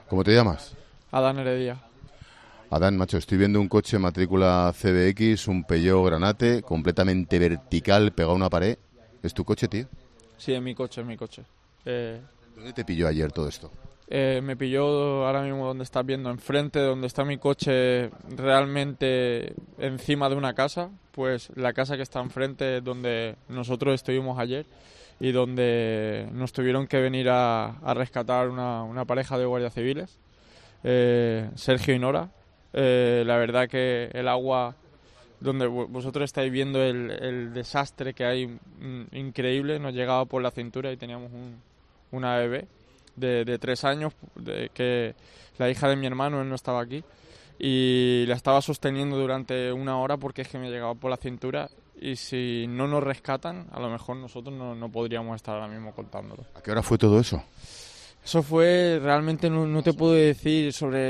¿Cómo te llamas? Adán Heredia. Adán, macho, estoy viendo un coche matrícula CBX, un Peugeot Granate, completamente vertical, pegado a una pared. ¿Es tu coche, tío? Sí, es mi coche, es mi coche. ¿Dónde te pilló ayer todo esto? Me pilló ahora mismo donde estás viendo, enfrente, donde está mi coche, realmente encima de una casa. Pues la casa que está enfrente es donde nosotros estuvimos ayer y donde nos tuvieron que venir a rescatar una pareja de guardias civiles, Sergio y Nora. La verdad que el agua, donde vosotros estáis viendo el desastre que hay, increíble, nos llegaba por la cintura y teníamos una bebé de 3 años, que la hija de mi hermano, él no estaba aquí, y la estaba sosteniendo durante 1 hora porque es que me llegaba por la cintura, y si no nos rescatan, a lo mejor nosotros no podríamos estar ahora mismo contándolo. ¿A qué hora fue todo eso? Eso fue, realmente no te puedo decir, sobre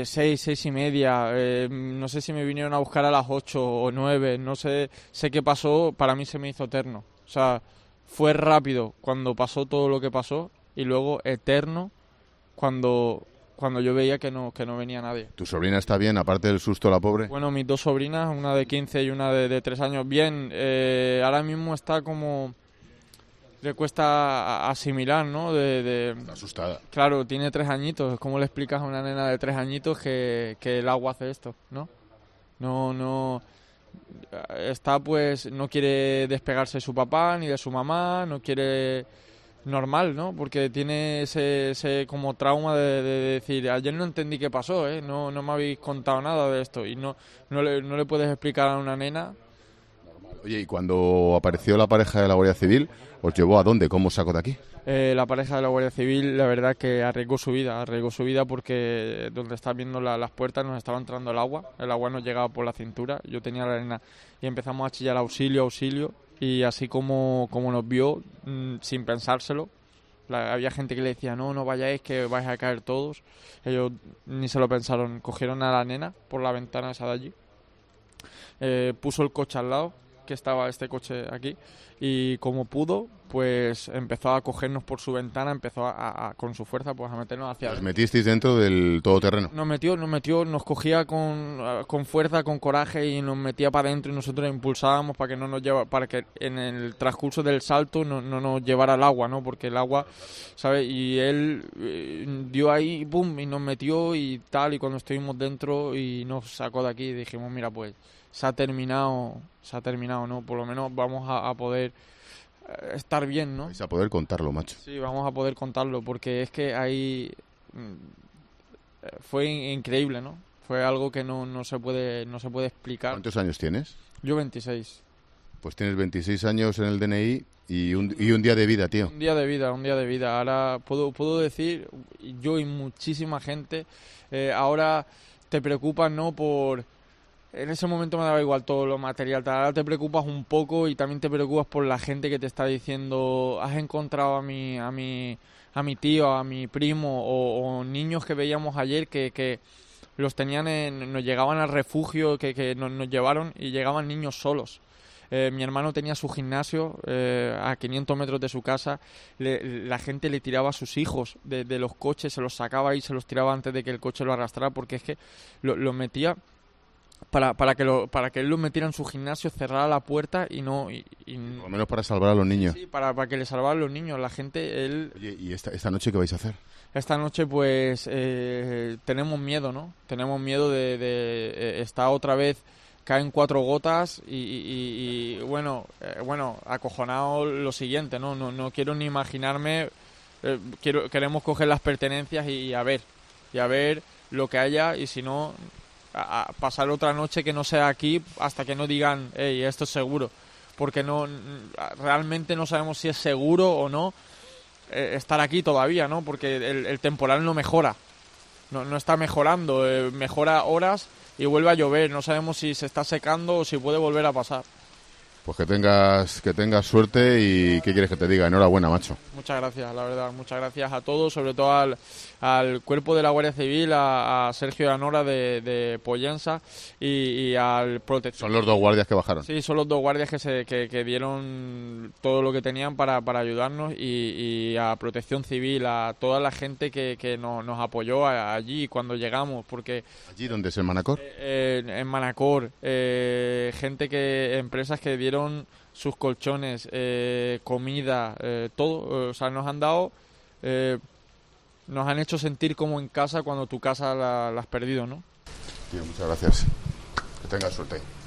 6:30. No sé si me vinieron a buscar a las 8 o 9, no sé qué pasó, para mí se me hizo eterno. O sea, fue rápido cuando pasó todo lo que pasó y luego eterno cuando yo veía que no venía nadie. ¿Tu sobrina está bien, aparte del susto, la pobre? Bueno, mis dos sobrinas, una de 15 y una de 3 años, bien. Ahora mismo está como... le cuesta asimilar, ¿no? Está asustada. Claro, tiene 3 añitos. ¿Cómo le explicas a una nena de 3 añitos que el agua hace esto, no? No... Está, pues, no quiere despegarse de su papá ni de su mamá, no quiere... normal, ¿no? Porque tiene ese como trauma de decir, ayer no entendí qué pasó, ¿eh? No me habéis contado nada de esto. Y no le puedes explicar a una nena. Oye, y cuando apareció la pareja de la Guardia Civil, ¿os llevó a dónde? ¿Cómo os sacó de aquí? La pareja de la Guardia Civil, la verdad que arriesgó su vida porque donde estás viendo las puertas nos estaba entrando el agua nos llegaba por la cintura, yo tenía la arena y empezamos a chillar auxilio, y así como nos vio, sin pensárselo, había gente que le decía, no vayáis, que vais a caer todos. Ellos ni se lo pensaron, cogieron a la nena por la ventana esa de allí, puso el coche al lado, que estaba este coche aquí, y como pudo, pues empezó a cogernos por su ventana, empezó a con su fuerza, pues a meternos hacia... ¿Os metisteis dentro del todoterreno? Nos metió, nos cogía con fuerza, con coraje, y nos metía para adentro, y nosotros impulsábamos para que no nos para que en el transcurso del salto no nos llevara el agua, ¿no? Porque el agua, ¿sabes? Y él dio ahí, boom, y nos metió y tal, y cuando estuvimos dentro y nos sacó de aquí, dijimos, mira, pues se ha terminado, ¿no? Por lo menos vamos a poder estar bien, ¿no? Vais a poder contarlo, macho. Sí, vamos a poder contarlo, porque es que ahí fue increíble, ¿no? Fue algo que no se puede explicar. ¿Cuántos años tienes? Yo 26. Pues tienes 26 años en el DNI y un día de vida, tío. Un día de vida. Ahora puedo decir, yo y muchísima gente, ahora te preocupas, ¿no? En ese momento me daba igual todo lo material, ahora te preocupas un poco y también te preocupas por la gente que te está diciendo, has encontrado a mi tío, a mi primo, o niños que veíamos ayer que los tenían nos llegaban al refugio, que nos llevaron, y llegaban niños solos. Mi hermano tenía su gimnasio a 500 metros de su casa. La gente le tiraba a sus hijos de los coches, se los sacaba y se los tiraba antes de que el coche lo arrastrara, porque es que lo metía para que él lo metiera en su gimnasio, cerrara la puerta y no... Por lo menos para salvar a los niños. Sí, para que le salvaran a los niños. La gente, él... Oye, ¿y esta noche qué vais a hacer? Esta noche, pues, tenemos miedo, ¿no? Tenemos miedo de estar otra vez, caen 4 gotas y bueno, acojonado lo siguiente, ¿no? No quiero ni imaginarme, queremos coger las pertenencias y a ver lo que haya, y si no, a pasar otra noche que no sea aquí hasta que no digan, hey, esto es seguro, porque realmente no sabemos si es seguro o no estar aquí todavía, ¿no? Porque el temporal no mejora, no está mejorando, mejora horas y vuelve a llover, no sabemos si se está secando o si puede volver a pasar. Pues que tengas suerte y ¿qué quieres que te diga? Enhorabuena, macho. Muchas gracias, la verdad, muchas gracias a todos, sobre todo al cuerpo de la Guardia Civil, a Sergio y a Nora de Pollensa y al protector. Son los dos guardias que bajaron. Sí, son los dos guardias que dieron todo lo que tenían para ayudarnos y a Protección Civil, a toda la gente que nos apoyó allí cuando llegamos, porque... ¿Allí donde es el Manacor? En Manacor, empresas que dieron sus colchones, comida, todo, o sea, nos han dado, nos han hecho sentir como en casa cuando tu casa la has perdido, ¿no? Tío, muchas gracias. Que tengas suerte.